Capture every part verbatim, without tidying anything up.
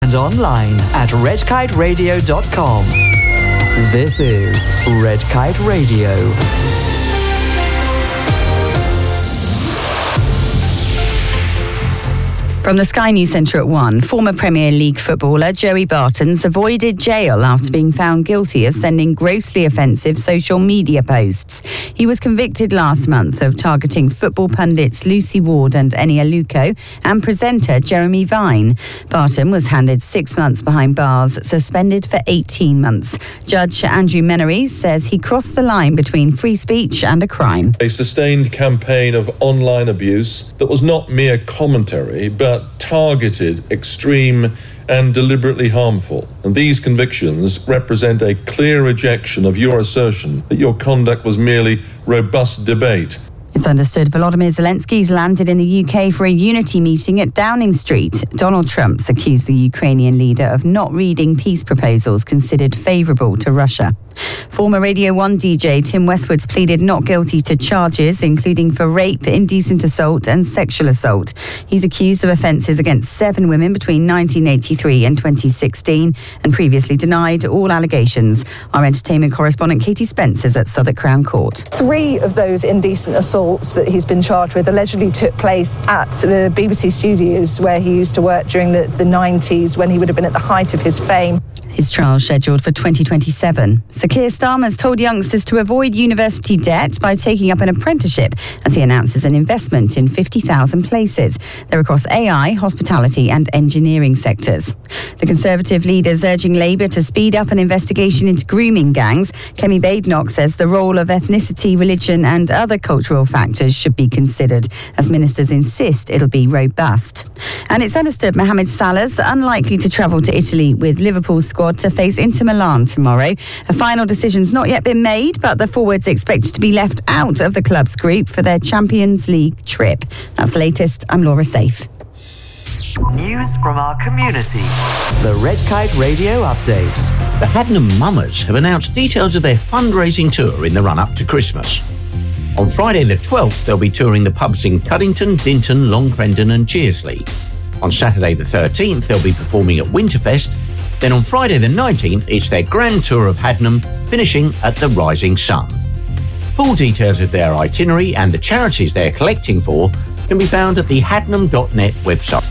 and online at red kite radio dot com. This is Red Kite Radio. From the Sky News Centre at one, former Premier League footballer Joey Barton's avoided jail after being found guilty of sending grossly offensive social media posts. He was convicted last month of targeting football pundits Lucy Ward and Eni Aluko and presenter Jeremy Vine. Barton was handed six months behind bars, suspended for eighteen months. Judge Andrew Menery says he crossed the line between free speech and a crime. A sustained campaign of online abuse that was not mere commentary, but targeted, extreme and deliberately harmful. And these convictions represent a clear rejection of your assertion that your conduct was merely robust debate. It's understood Volodymyr Zelensky's landed in the U K for a unity meeting at Downing Street. Donald Trump's accused the Ukrainian leader of not reading peace proposals considered favourable to Russia. Former Radio one D J Tim Westwood's pleaded not guilty to charges, including for rape, indecent assault and sexual assault. He's accused of offences against seven women between nineteen eighty-three and twenty sixteen and previously denied all allegations. Our entertainment correspondent Katie Spencer's at Southwark Crown Court. Three of those indecent assaults that he's been charged with allegedly took place at the B B C studios where he used to work during the, the nineties, when he would have been at the height of his fame. His trial's scheduled for twenty twenty-seven. Sir Keir Starmer's told youngsters to avoid university debt by taking up an apprenticeship as he announces an investment in fifty thousand places. They're across A I, hospitality and engineering sectors. The Conservative leader's urging Labour to speed up an investigation into grooming gangs. Kemi Badenoch says the role of ethnicity, religion and other cultural factors should be considered, as ministers insist it'll be robust. And it's understood Mohamed Salah's unlikely to travel to Italy with Liverpool's squad to face Inter Milan tomorrow. A final decision's not yet been made, but the forwards expected to be left out of the club's group for their Champions League trip. That's the latest. I'm Laura Safe. News from our community. The Red Kite Radio Update. The Haddenham Mummers have announced details of their fundraising tour in the run-up to Christmas. On Friday the twelfth, they'll be touring the pubs in Cuddington, Dinton, Long Crendon and Cheersley. On Saturday the thirteenth, they'll be performing at Winterfest. Then on Friday the nineteenth, it's their grand tour of Haddenham, finishing at the Rising Sun. Full details of their itinerary and the charities they're collecting for can be found at the haddenham dot net website.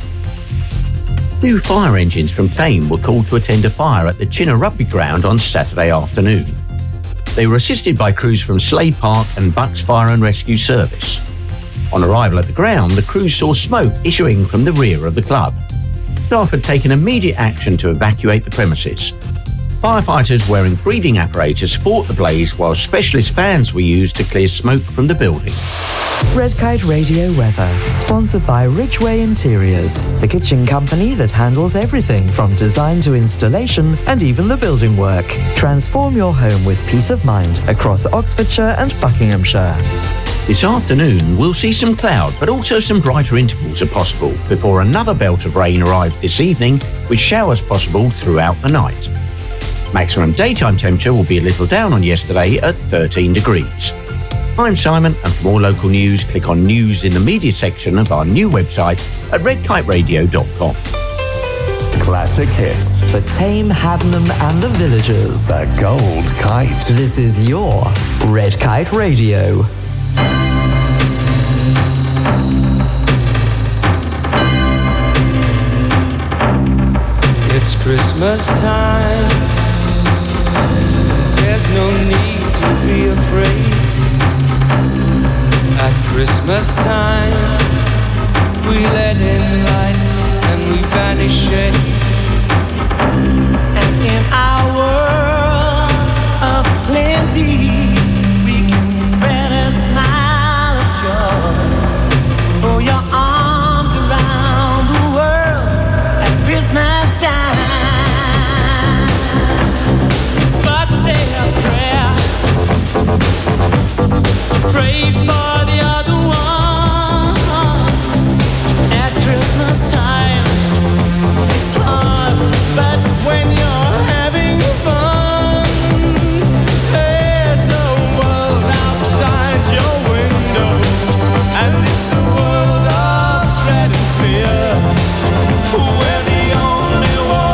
New fire engines from Thame were called to attend a fire at the Chinner Rugby Ground on Saturday afternoon. They were assisted by crews from Slade Park and Bucks Fire and Rescue Service. On arrival at the ground, the crews saw smoke issuing from the rear of the club. Staff had taken immediate action to evacuate the premises. Firefighters wearing breathing apparatus fought the blaze while specialist fans were used to clear smoke from the building. Red Kite Radio weather, sponsored by Ridgeway Interiors, the kitchen company that handles everything from design to installation and even the building work. Transform your home with peace of mind across Oxfordshire and Buckinghamshire. This afternoon, we'll see some cloud, but also some brighter intervals are possible before another belt of rain arrives this evening, with showers possible throughout the night. Maximum daytime temperature will be a little down on yesterday at thirteen degrees. I'm Simon, and for more local news, click on News in the Media section of our new website at red kite radio dot com. Classic hits. For Tame, Haddenham and the Villagers. The Gold Kite. This is your Red Kite Radio. It's Christmas time. There's no need to be afraid. At Christmas time, we let in light and we banish shade. And in our world of plenty, we can spread a smile of joy. Throw your arms around the world at Christmas time. But say a prayer, pray for the other ones. At Christmas time, it's hard, but when you're having fun, there's a world outside your window, and it's a world of dread and fear, where the only one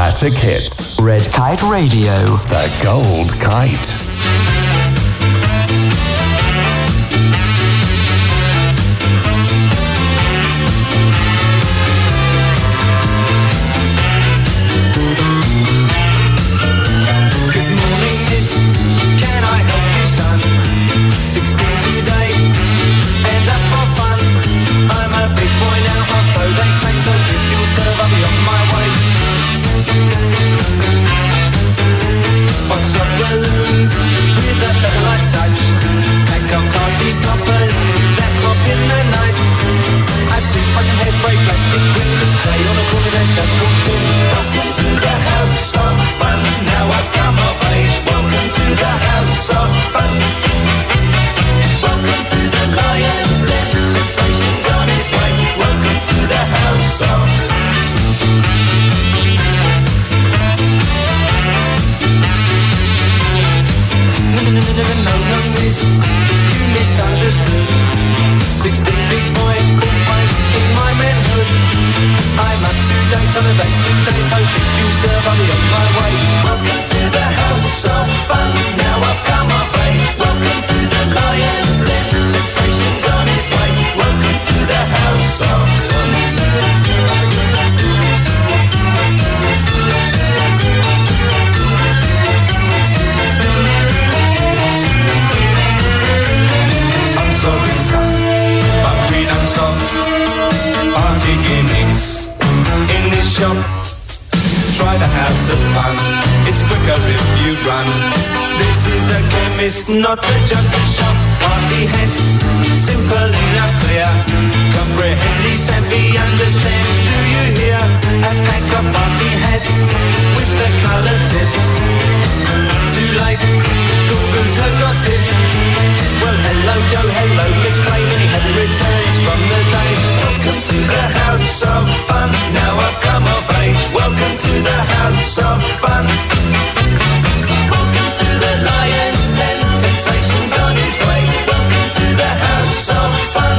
Classic hits. Red Kite Radio. The Gold Kite. Not a jungle shop, party heads, simple enough, clear. Comprehend, listen, me, understand, do you hear? A pack of party heads with the colored tips. Too late, Google's her gossip. Well, hello Joe, hello Miss Clay, many happy returns from the day. Welcome to the house of fun, now I've come of age. Welcome to the house of fun. Welcome to the Lion's Den. Temptation's on his way. Welcome to the house of fun.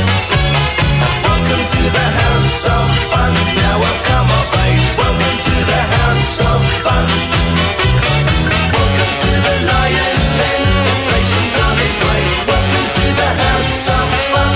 Welcome to the house of fun. Now I've come of age. Welcome to the house of fun. Welcome to the Lion's Den. Temptation's on his way. Welcome to the house of fun.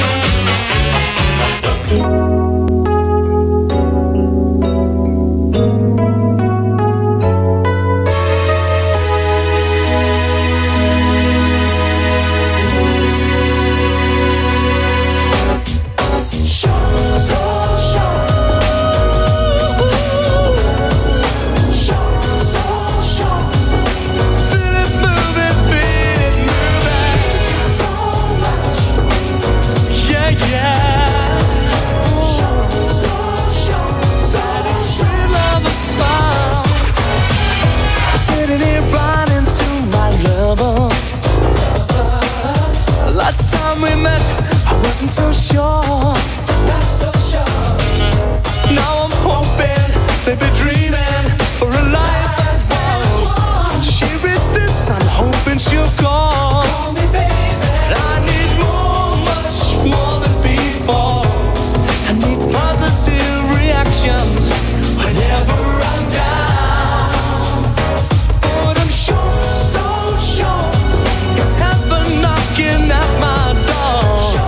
So sure, not so sure. Now I'm hoping, maybe dreaming for a life as one. She reads this, I'm hoping she'll call. Call me, baby. I need more, much more than before. I need positive reactions whenever I'm down. But I'm sure, so sure, it's heaven knocking at my door.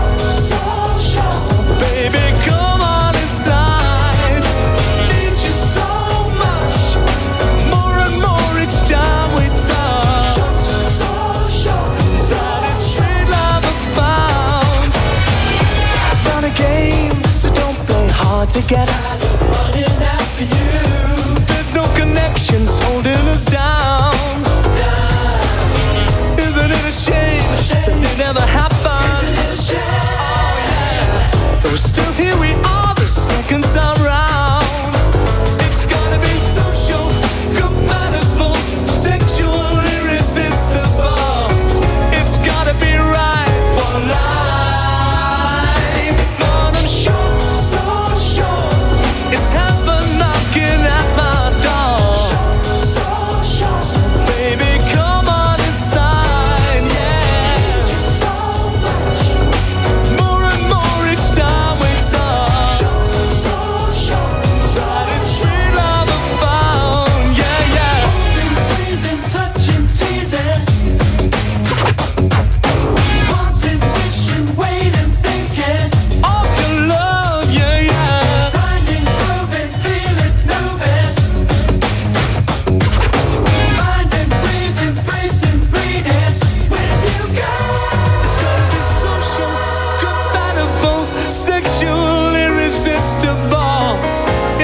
Baby, come on inside. Need you so much, more and more each time we touch. Solid street love I found. It's not a game, so don't play hard to get. Tired of running after you. There's no connections holding us down. Isn't it a shame that it never happened? Isn't it a shame? Though still here we are the second time round. It's gotta be social, compatible, sexual, irresistible. It's gotta be right for life. But I'm sure, so sure, it's heaven knocking at my door. So sure.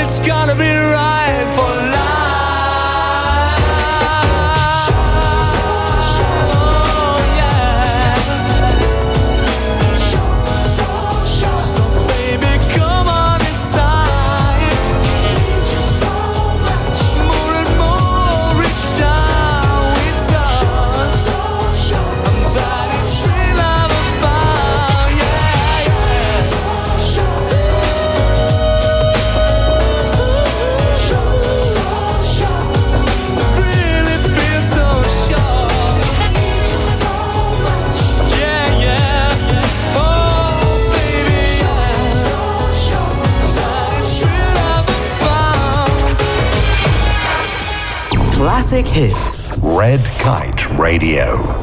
it's gonna be right for life. Classic hits. Red Kite Radio.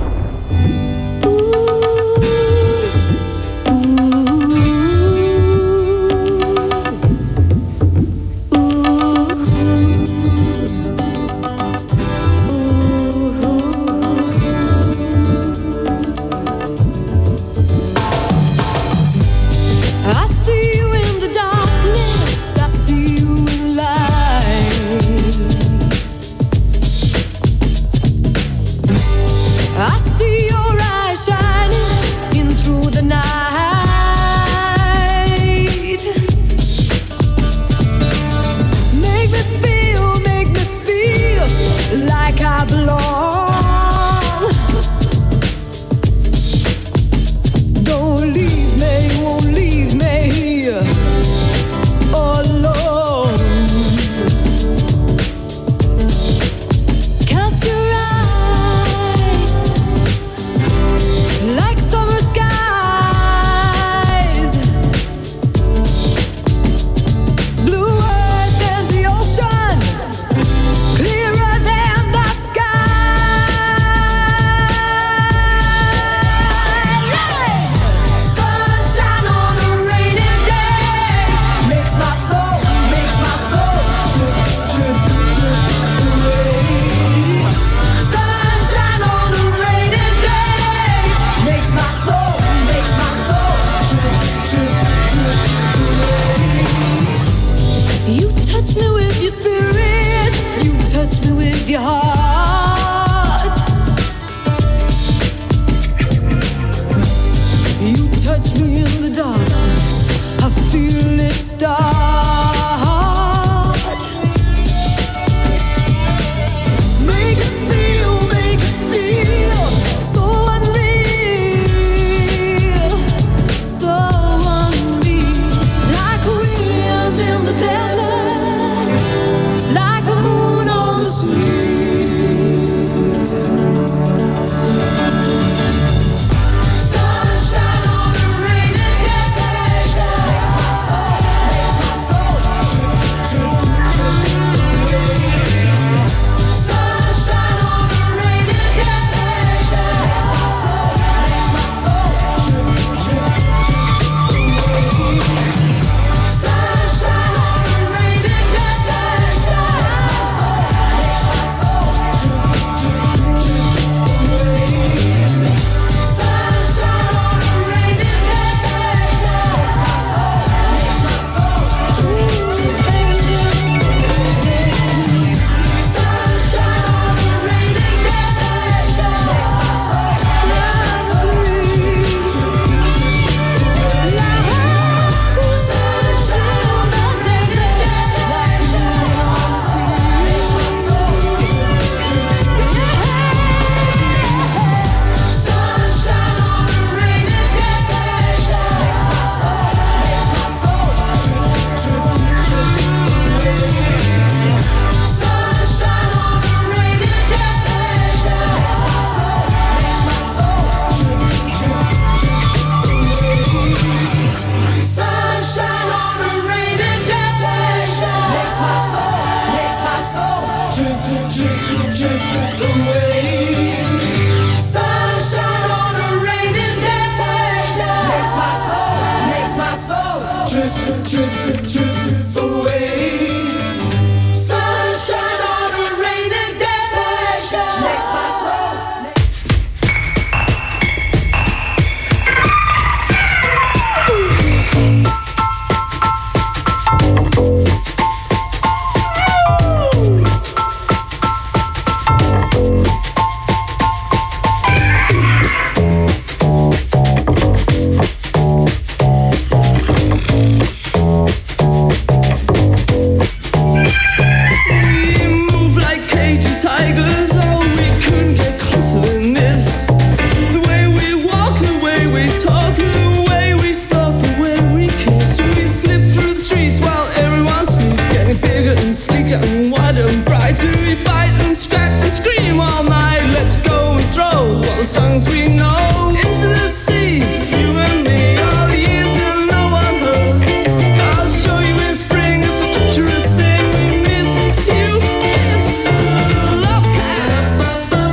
bigger and sleeker and wider and brighter. We bite and scratch and scream all night. Let's go and throw all the songs we know into the sea. You and me, all the years and no one heard. I'll show you in spring, it's a treacherous thing. We miss you, kiss, love cats. We miss love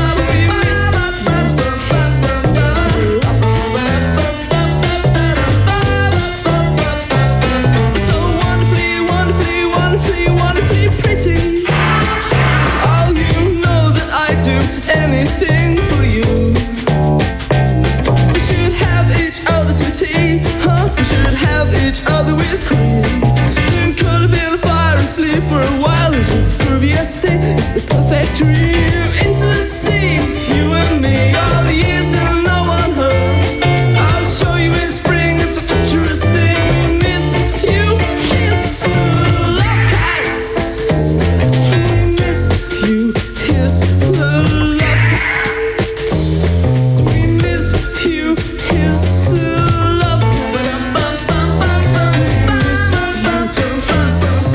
cats. So wonderfully, wonderfully, wonderfully, wonderfully pretty. Oh, you know that I do anything for you. We should have each other to tea, huh? We should have each other with cream. Then curl up in the fire and sleep for a while. It's the grooviest thing, it's the perfect dream. Into the sea, you and me, all the years and no one heard. I'll show you in spring, it's a treacherous thing. We miss you, kiss, love cats. We miss you, kiss, love cats. We miss you, kiss, love cats. Miss you, kiss,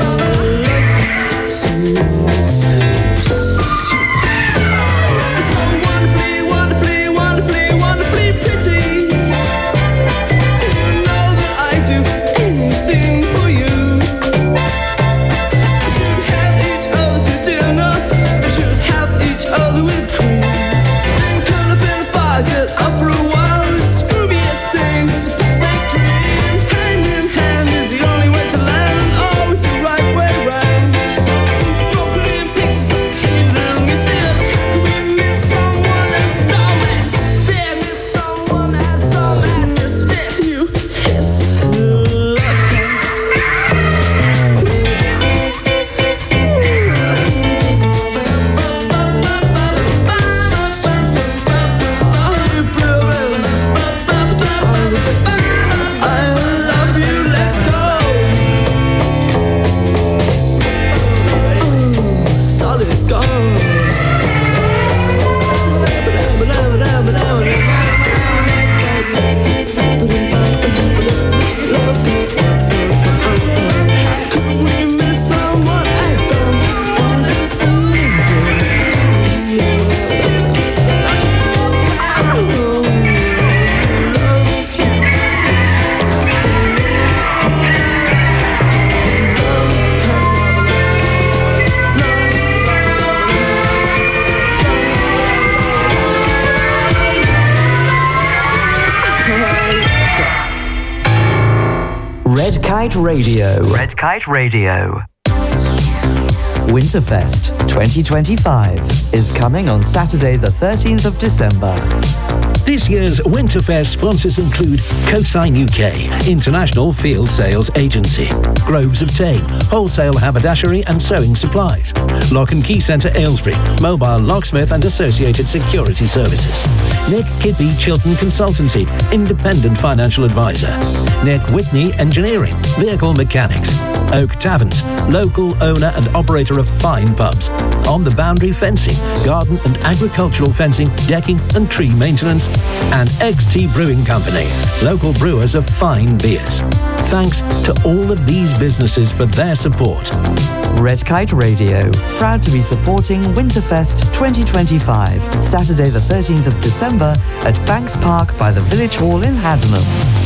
so wonderfully, wonderfully, wonderfully, wonderfully pretty. You know that I do anything for you. We should have each other to dinner. We should have each other with cream. Then curl up in the fire, get up for a while. It's the grooviest thing, it's a perfect dream. Hand in hand is the only way to land, and always the right way round. Broken in pieces, and we see us. We miss someone as dumb as this. Someone as dumb as this. You kiss love I love you, let's go. Ooh, solid gold. Could we miss someone as dumb as Red Kite Radio. Red Kite Radio. Winterfest twenty twenty-five is coming on Saturday the thirteenth of December. This year's Winterfest sponsors include Cosign U K, International Field Sales Agency, Groves of Tame, Wholesale Haberdashery and Sewing Supplies, Lock and Key Centre Aylesbury, Mobile Locksmith and Associated Security Services, Nick Kidby Chilton Consultancy, Independent Financial Advisor, Nick Whitney Engineering, Vehicle Mechanics, Oak Taverns, local owner and operator of fine pubs, On the Boundary Fencing, garden and agricultural fencing, decking and tree maintenance, and X T Brewing Company, local brewers of fine beers. Thanks to all of these businesses for their support. Red Kite Radio, proud to be supporting Winterfest twenty twenty-five, Saturday the thirteenth of December at Banks Park by the Village Hall in Haddenham.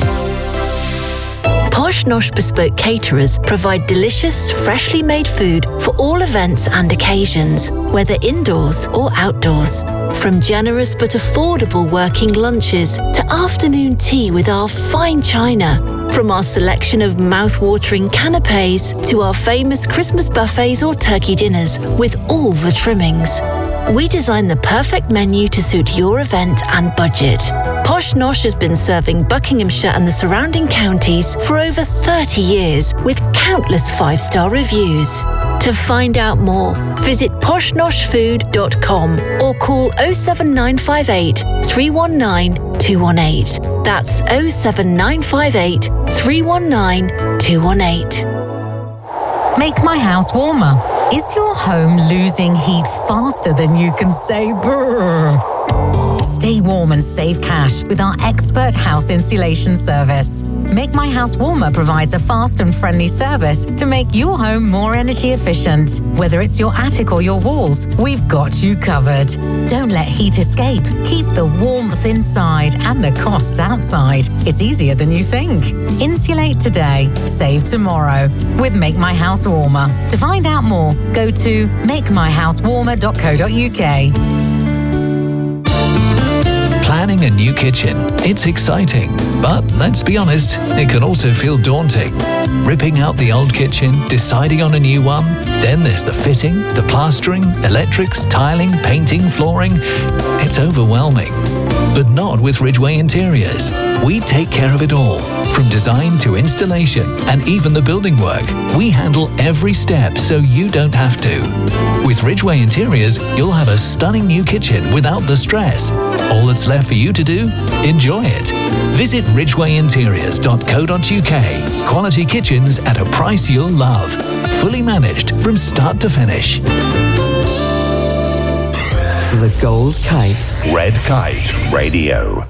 Posh Nosh Bespoke Caterers provide delicious, freshly made food for all events and occasions, whether indoors or outdoors. From generous but affordable working lunches to afternoon tea with our fine china. From our selection of mouth-watering canapes to our famous Christmas buffets or turkey dinners with all the trimmings. We design the perfect menu to suit your event and budget. Posh Nosh has been serving Buckinghamshire and the surrounding counties for over thirty years with countless five-star reviews. To find out more, visit posh nosh food dot com or call oh seven nine five eight, three one nine, two one eight. That's oh seven nine five eight, three one nine, two one eight. Make my house warmer. Is your home losing heat faster than you can say brrr? Stay warm and save cash with our expert house insulation service. Make My House Warmer provides a fast and friendly service to make your home more energy efficient. Whether it's your attic or your walls, we've got you covered. Don't let heat escape. Keep the warmth inside and the costs outside. It's easier than you think. Insulate today, save tomorrow with Make My House Warmer. To find out more, go to make my house warmer dot co dot uk. Planning a new kitchen. It's exciting, but let's be honest, it can also feel daunting. Ripping out the old kitchen, deciding on a new one, then there's the fitting, the plastering, electrics, tiling, painting, flooring. It's overwhelming. But not with Ridgeway Interiors. We take care of it all, from design to installation and even the building work. We handle every step so you don't have to. With Ridgeway Interiors, you'll have a stunning new kitchen without the stress. All that's left for you to do? Enjoy it. Visit ridgeway interiors dot co dot uk. Quality kitchens at a price you'll love. Fully managed from start to finish. The Gold Kite. Red Kite Radio.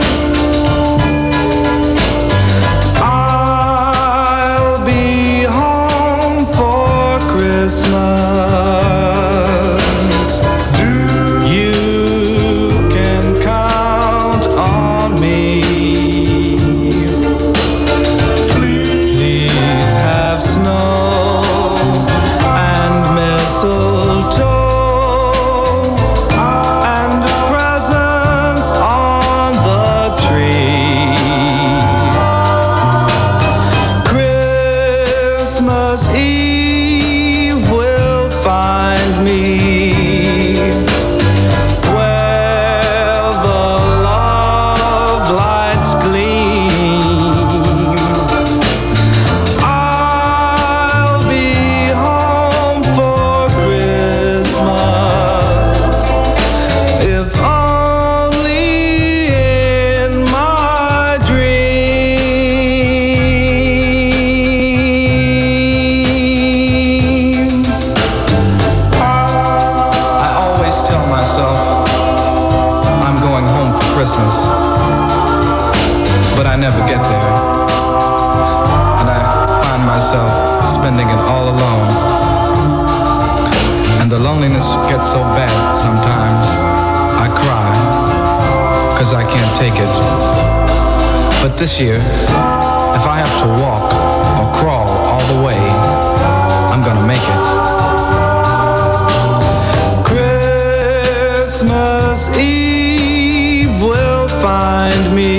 I'll be home. Christmas Eve will find me where the love lights gleam. I'll be home for Christmas, if only in my dreams. I always tell myself I'm going home for Christmas, but I never get there, and I find myself spending it all alone. And the loneliness gets so bad sometimes I cry, cause I can't take it. But this year, if I have to walk or crawl all the way, I'm gonna make it. Christmas Eve will find me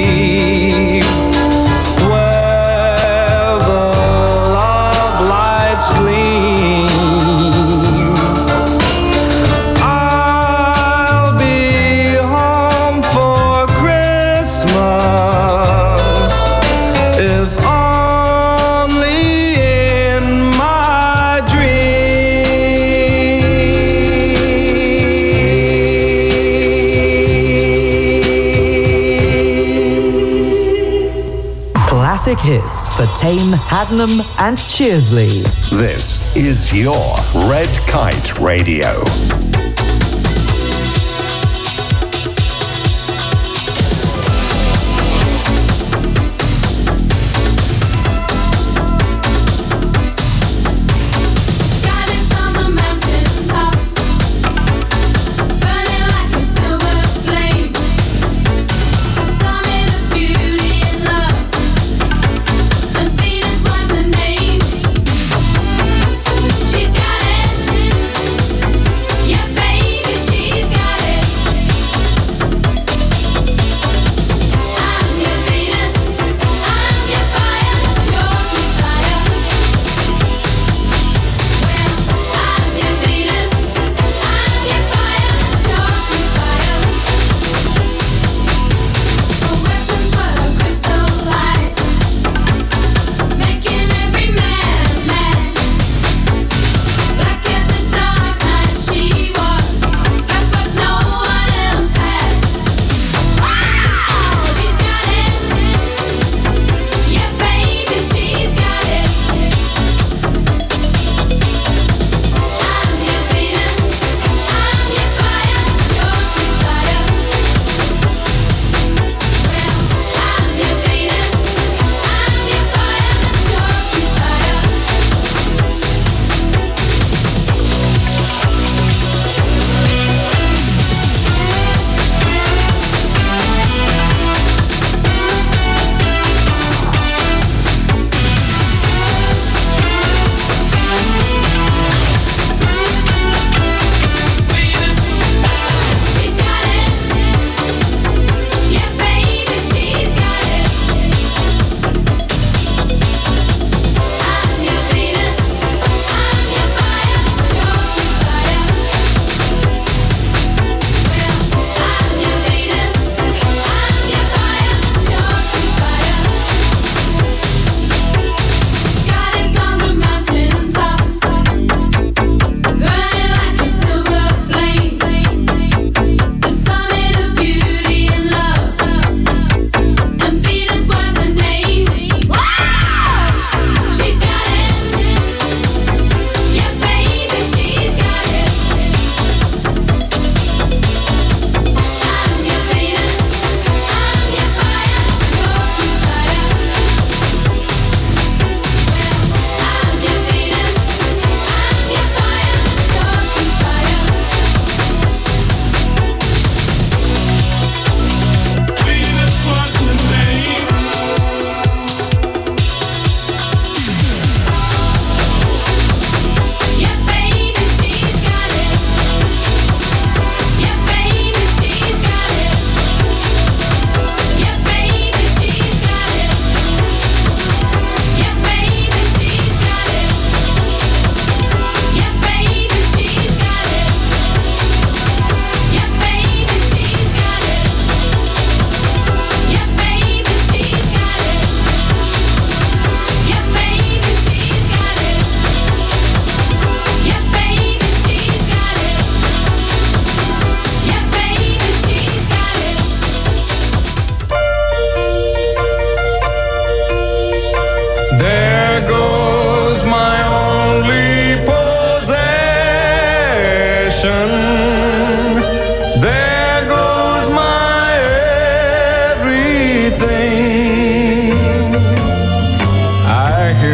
where the love lights gleam. I'll be home for Christmas, if only in my dreams. Classic hits for Tame, Haddenham and Cheersley. This is your Red Kite Radio. Goddess on the mountain top, burning like a silver flame. The summit of beauty and love, and Venus was her name. She's got it, yeah, baby.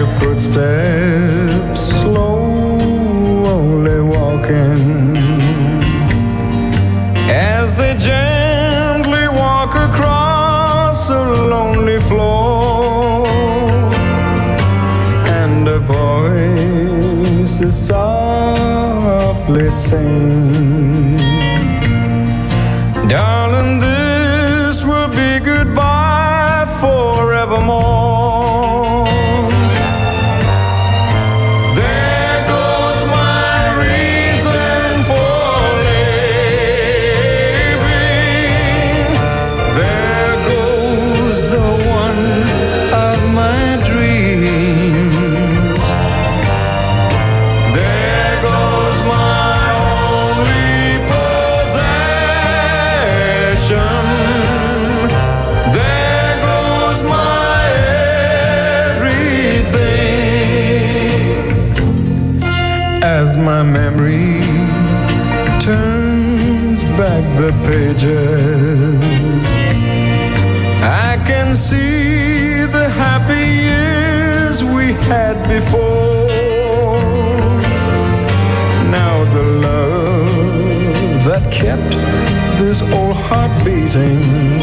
footsteps slowly walking, as they gently walk across a lonely floor, and a voice is softly sing, darling, this will be goodbye forevermore. My memory turns back the pages, I can see the happy years we had before. Now the love that kept this old heart beating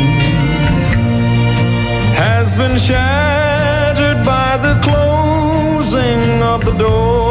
has been shattered by the closing of the door.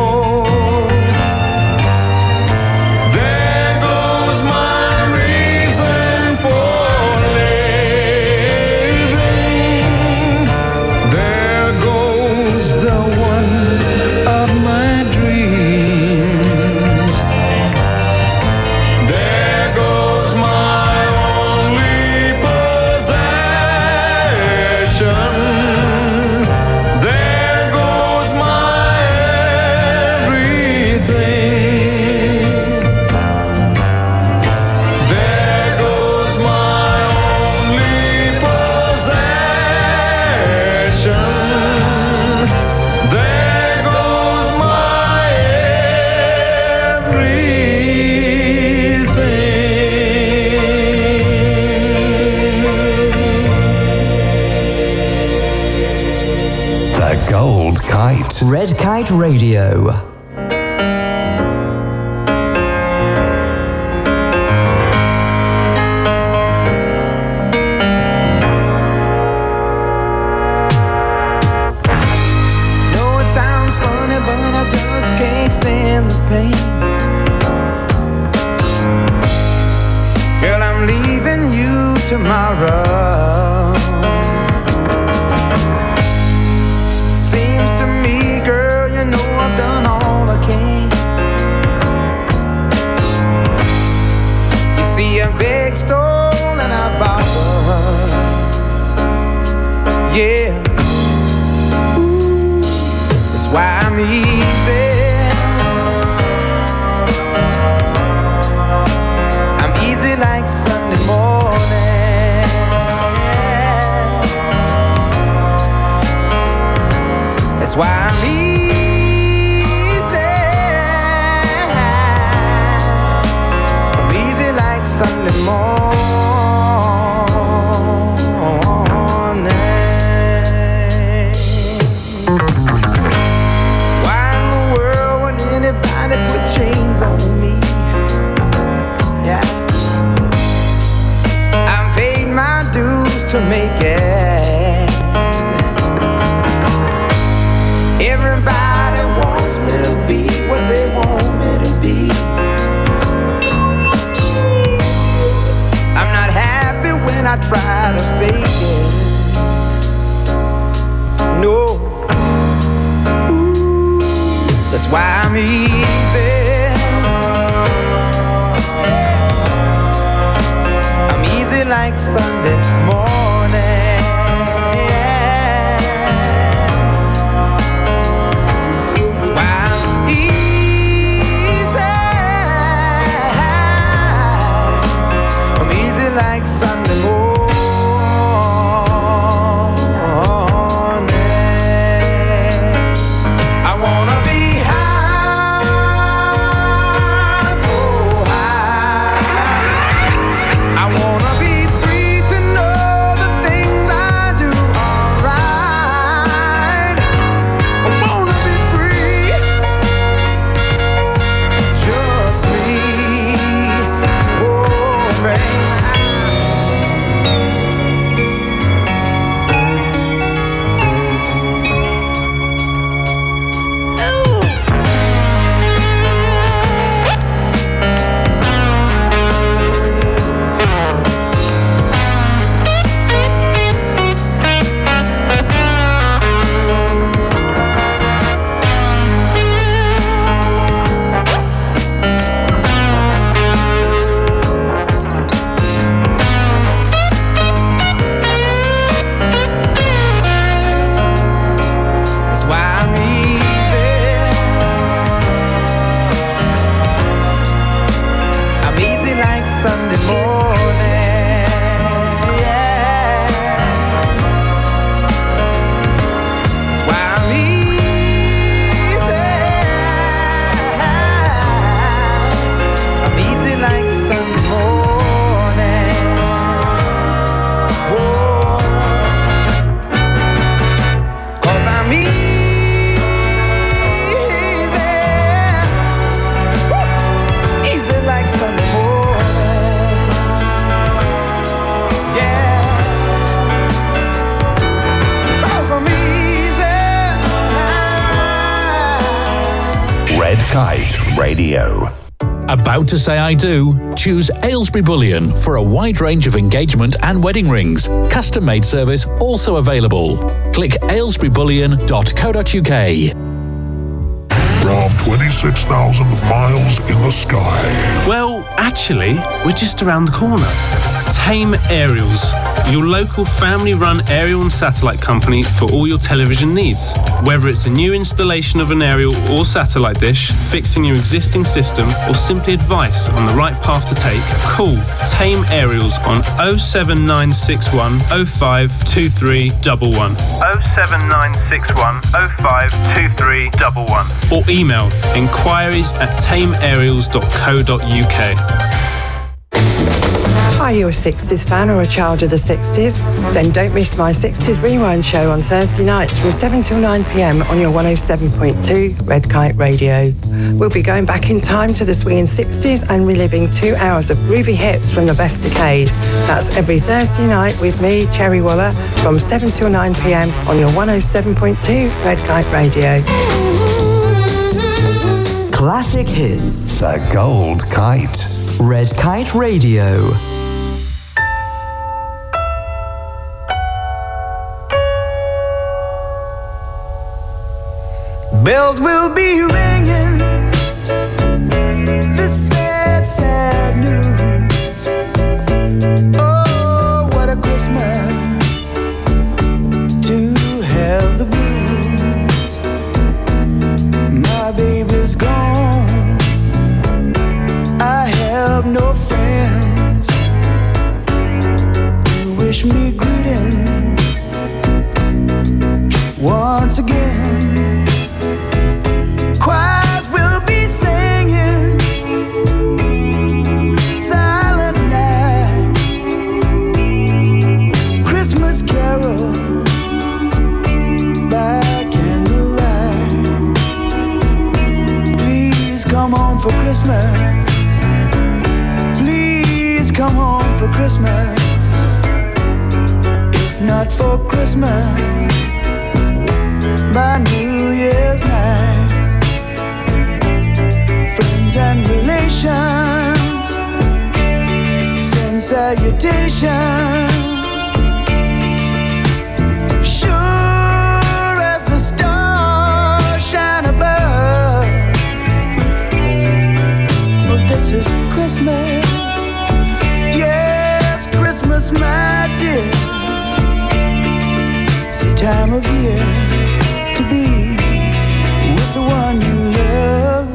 Gold Kite. Red Kite Radio. Know it sounds funny, but I just can't stand the pain. Girl, I'm leaving you tomorrow. I've done all I can. You see, I beg, stole, and I borrowed. Yeah, ooh, that's why I'm easy. I'm easy like Sunday morning. That's why I'm easy. Sunday morning. Why in the world would anybody put chains on me? Yeah, I paid my dues to make it. Everybody wants me to be what they want me to be. When I try to fake it, no, ooh, that's why I'm easy. I'm easy like Sunday morning. That's why I'm easy. I'm easy like Sunday morning. Know Red Kite Radio. About to say I do? Choose Aylesbury Bullion for a wide range of engagement and wedding rings. Custom-made service also available. Click aylesbury bullion dot co dot uk. From twenty-six thousand miles in the sky. Well, actually, we're just around the corner. Tame Aerials, your local family-run aerial and satellite company for all your television needs. Whether it's a new installation of an aerial or satellite dish, fixing your existing system, or simply advice on the right path to take, call Tame Aerials on oh seven nine six one oh five two three one one. oh seven nine six one oh five two three one one. Or email inquiries at tame aerials dot co dot uk. Are you a sixties fan or a child of the sixties? Then don't miss my sixties Rewind show on Thursday nights from seven till nine p.m. on your one oh seven point two Red Kite Radio. We'll be going back in time to the swinging sixties and reliving two hours of groovy hits from the best decade. That's every Thursday night with me, Cherry Waller, from seven till nine p.m. on your one oh seven point two Red Kite Radio. Classic hits. The Gold Kite. Red Kite Radio. Bells will be ringing, the sad, sad news. Oh, what a Christmas to have the blues. My baby's gone, I have no friends to wish me greeting once again. Choirs will be singing Silent Night, Christmas carol by candlelight. Please come home for Christmas. Please come home for Christmas. If not for Christmas, by New Year's night. Friends and relations send salutations. Sure as the stars shine above. Well, this is Christmas. Yes, Christmas, my dear. It's the time of year to be with the one you love.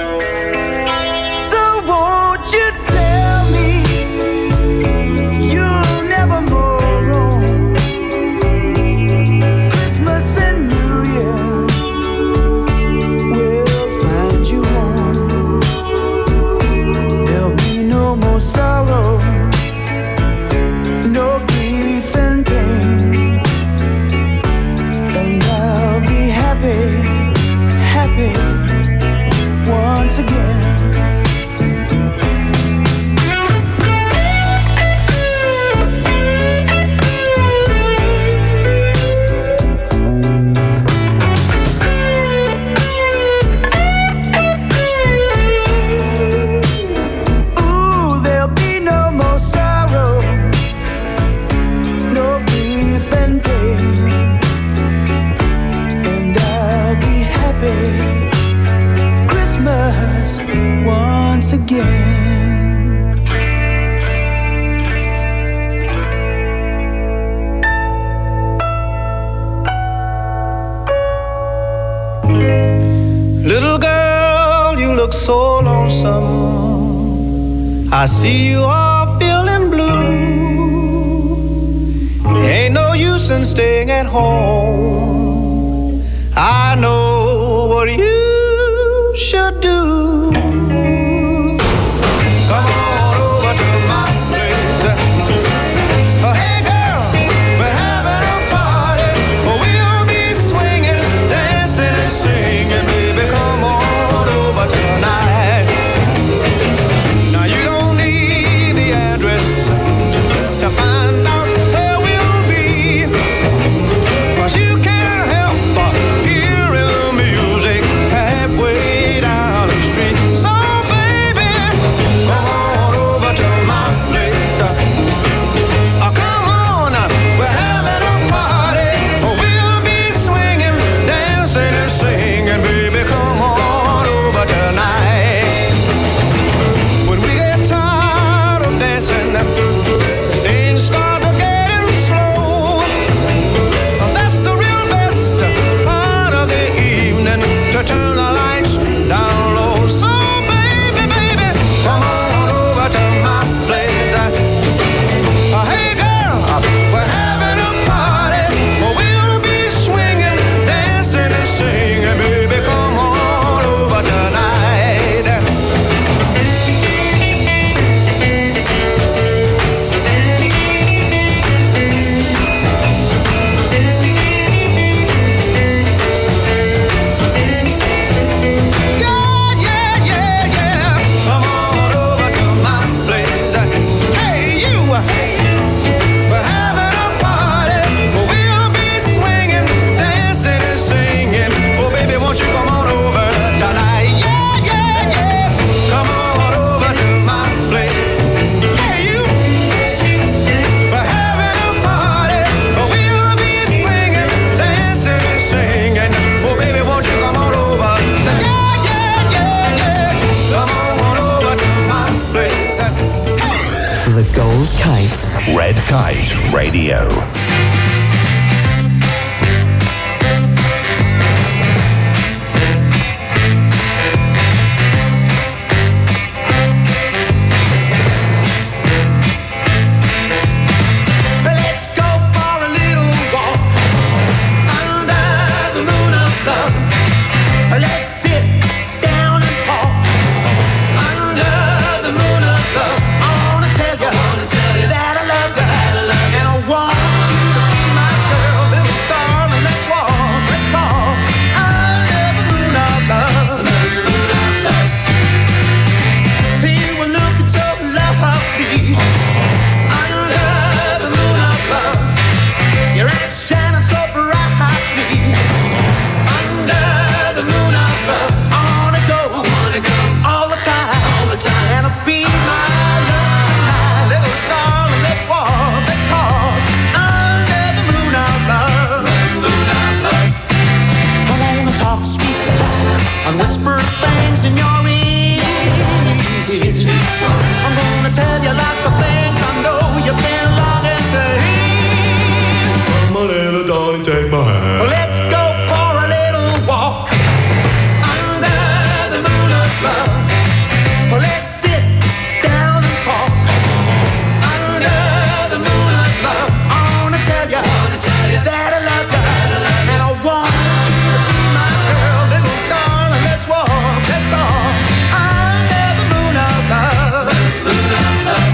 So won't you tell me you'll never go wrong? Christmas and New Year will find you home. There'll be no more sorrow, no grief and pain, and I'll be happy, happy once again. Ooh, there'll be no more sorrow, no grief and pain, and I'll be happy Christmas once again. Little girl, you look so lonesome. I see you are feeling blue. Ain't no use in staying at home. I know what you should do. Come on over to my place. Oh, hey girl, we're having a party. We'll be swinging, dancing and singing. Baby, come on over tonight. Now you don't need the address to find out where we'll be, 'cause you can't help but hearing the music halfway down turn the lights down low. So baby, baby, come on over to my place. Uh, hey girl, we're having a party. We'll be swinging, dancing and singing. Baby, come on over tonight. The Gold Kite. Red Kite Radio. Let's go for a little walk under the moon of love. Let's sit down and talk under the moon of love. I wanna tell you, I wanna tell you that I love you, that I love you, and I want you to be my girl, little darling. Let's walk, let's talk under the moon of love. The moon of love. You were looking so lovely. Your eyes shining so brightly under the moon of love. I wanna go, I wanna go all the time, all the time, and I'll be my love tonight, little darling. Let's walk, let's talk under the moon of love. The moon of love. I wanna talk sweet talk and whisper things in your ear. Sweet, sweet talk. I'm gonna tell you lots of things I know you've been longing to hear. My little darling, take my hand. Let's go for a little walk under the moon of love. Let's sit down and talk under the moon of love. I wanna tell you, I wanna tell you that I love you, that I love you, and I want you to be my girl, little darling. Let's walk, let's talk under the moon of love. The moon of love.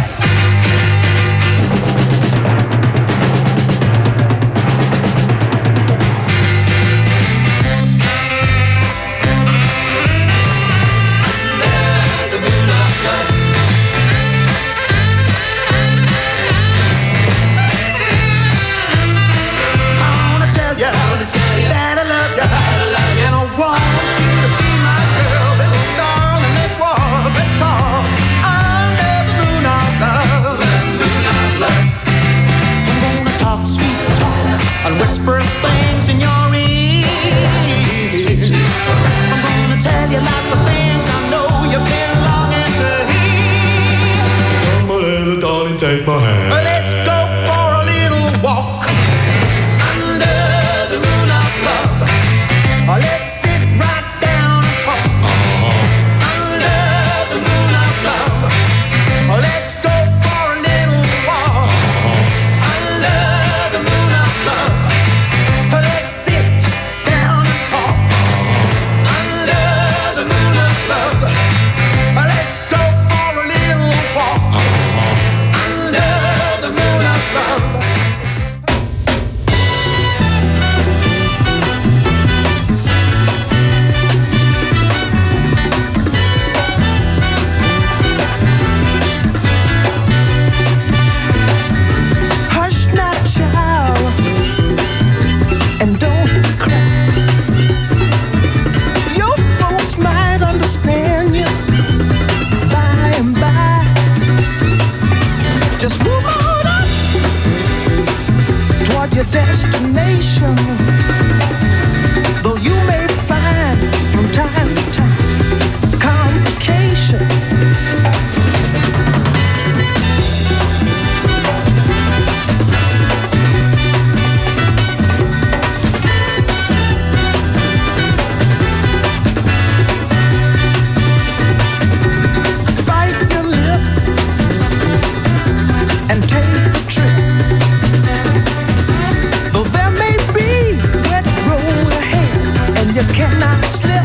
slip.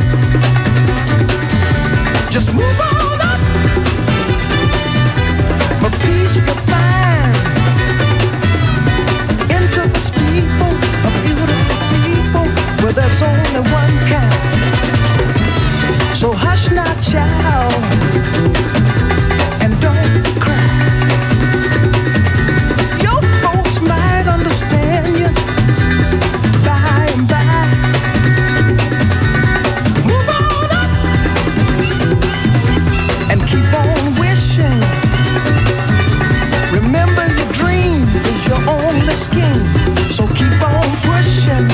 Just move on up. My peace you'll find into the steeple of beautiful people where there's only one kind. So hush now, child, and don't cry. Your folks might understand you by and by. Move on up and keep on wishing. Remember your dream is your only scheme, so keep on pushing.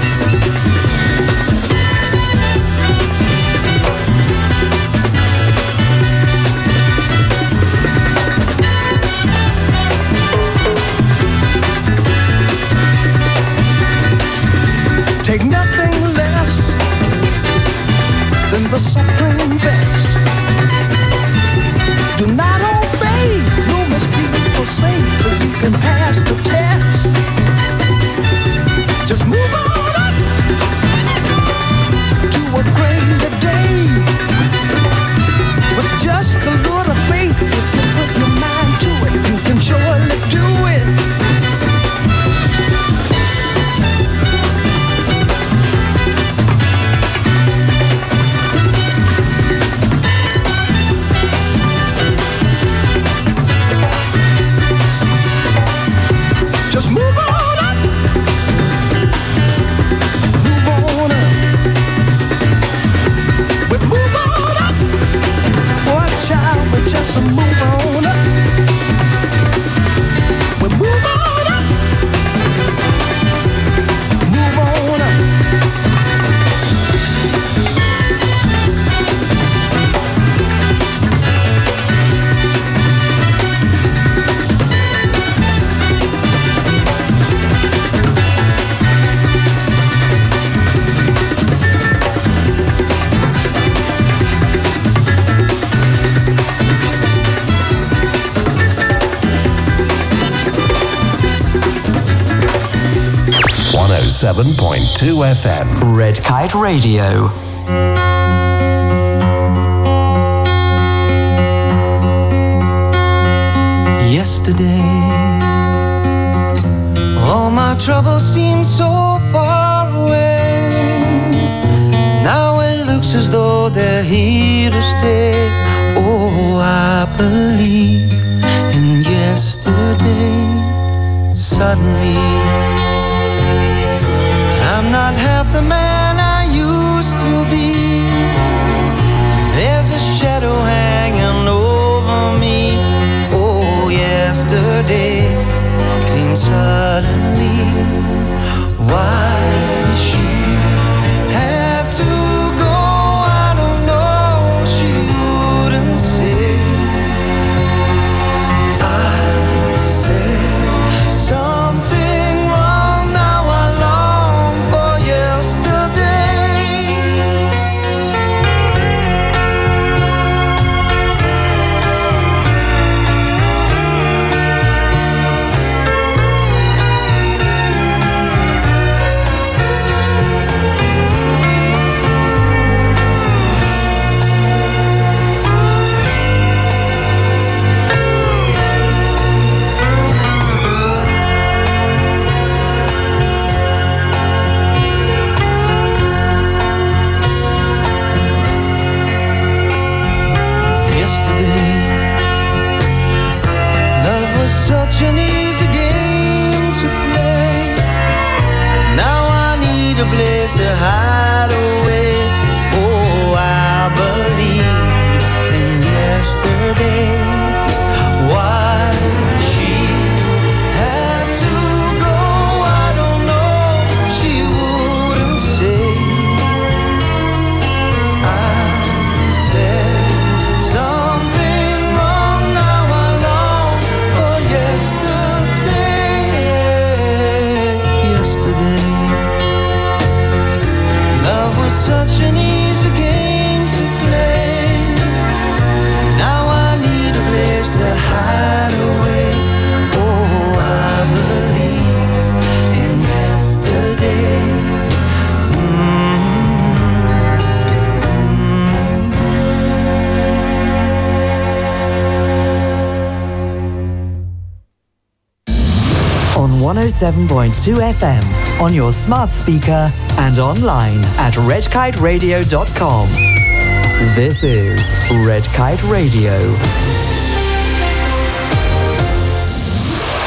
Take nothing less than the supreme best. Do not obey, you must be forsake, but you can pass the test. Just move on up to a greater day. With just a little faith, if you put your mind to it, you can surely do it. Just move on up. Move on up. We move on up. Watch out, we just move on up. We move on up. Move on up. one oh seven point two F M. Red Kite Radio. Yesterday, all my troubles seem so far away. Now it looks as though they're here to stay. Oh, I believe in yesterday. Suddenly, I'm not half the man I used to be. There's a shadow hanging over me. Oh, yesterday came suddenly. Why she had to go, I don't know. She wouldn't say. I said something wrong. oh seven point two F M on your smart speaker and online at red kite radio dot com. This is Red Kite Radio.